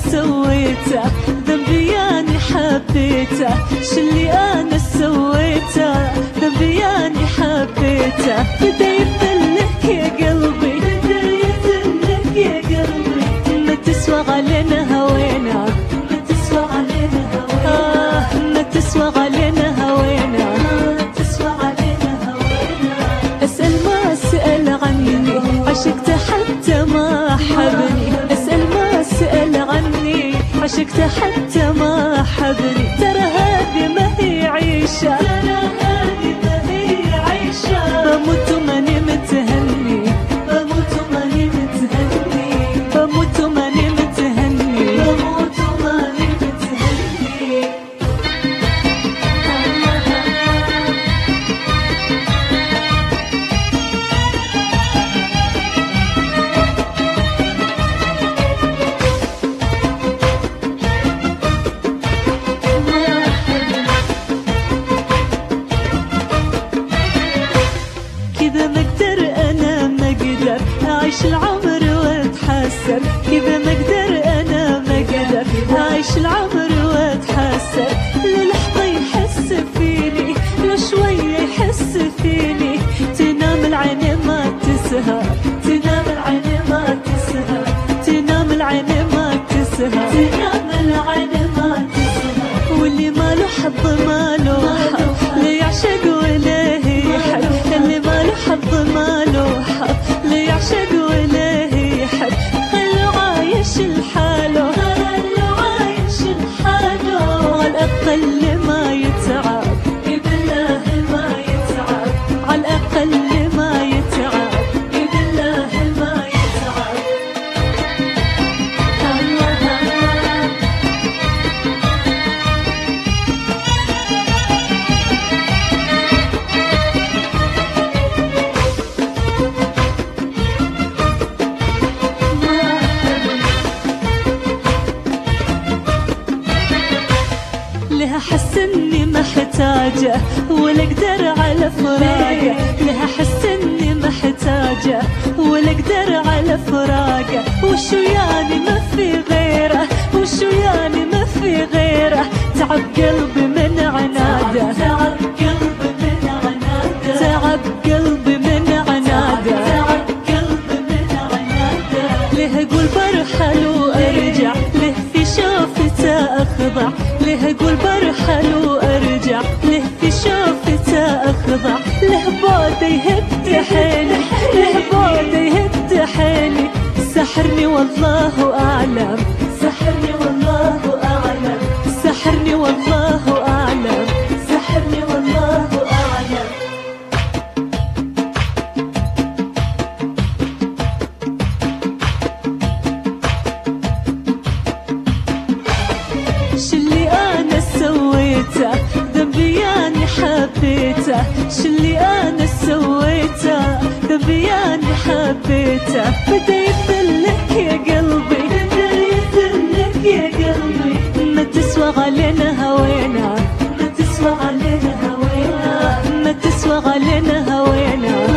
سويته ذنبي اني حبيته شلي انا سويته ذنبي اني حبيته بدا يذلك يا قلبي بدا يذلك يا قلبي ما تسوى علينا هوينا ما تسوى علينا هوينا ما تسوى علينا هوينا ما تسوى علينا هوينا اسأل ما سأل عني عشقته حتى ما حبني اسأل ما سأل عني عشقته حتى ما حبني ترى هذه ما هي عيشة ترى هذه ما هي عيشة بموت وماني متهني بموت وماني متهني بموت وماني متهني بموت وماني متهني كذا ما اقدر انا ما اقدر اعيش العمر واتحسر كذا ما اقدر انا ما اقدر اعيش العمر واتحسر للحظة يحس فيني لو شوية يحس فيني تنام العين ما تسهر تنام العين ما تسهر تنام العين ما تسهر تنام العين ما تسهر واللي ما له حظ ما له حظ لا يعشق ولا يحب اللي ما له حظ ما له حظ لا يعشق ولا يحب خلو عايش لحاله خلو عايش لحاله على الأقل ما يتعب بالله ما يتعب على الأقل ما يتعب بالله ما يتعب لها حس اني محتاجة ولا اقدر على فراقه لها حس اني محتاجة ولا اقدر على فراقه وشو يعني ما في غيره وشو يعني ما في غيره تعب قلبي من عناده تعب قلبي من عناده تعب قلبي من عناده تعب قلبي من عناده ليه اقول برحل وارجع ليه في شوفته اخضع ليه اقول برحل وارجع ليه في شوفته اخضع ليه بعده يهد حيلي ليه بعده يهد حيلي سحرني والله اعلم سحرني والله اعلم سحرني والله اعلم سحرني والله اعلم شلي انا سويته ذنبي اني حبيته شلي انا سويته ذنبي اني حبيته بدا يذلك يا قلبي بدا يذلك يا قلبي ما تسوى علينا هوينا ما تسوى علينا هوينا ما تسوى علينا هوينا